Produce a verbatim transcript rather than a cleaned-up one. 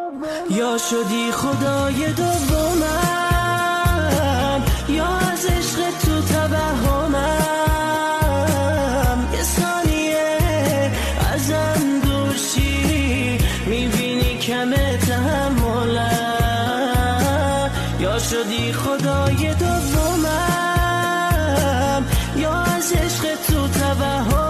یا شدی خدای دومم، یا از عشق تو توهمم. یه ثانیه ازم دورشی میبینی کمه تحملم. یا شدی خدای دومم، یا از عشق تو توهمم.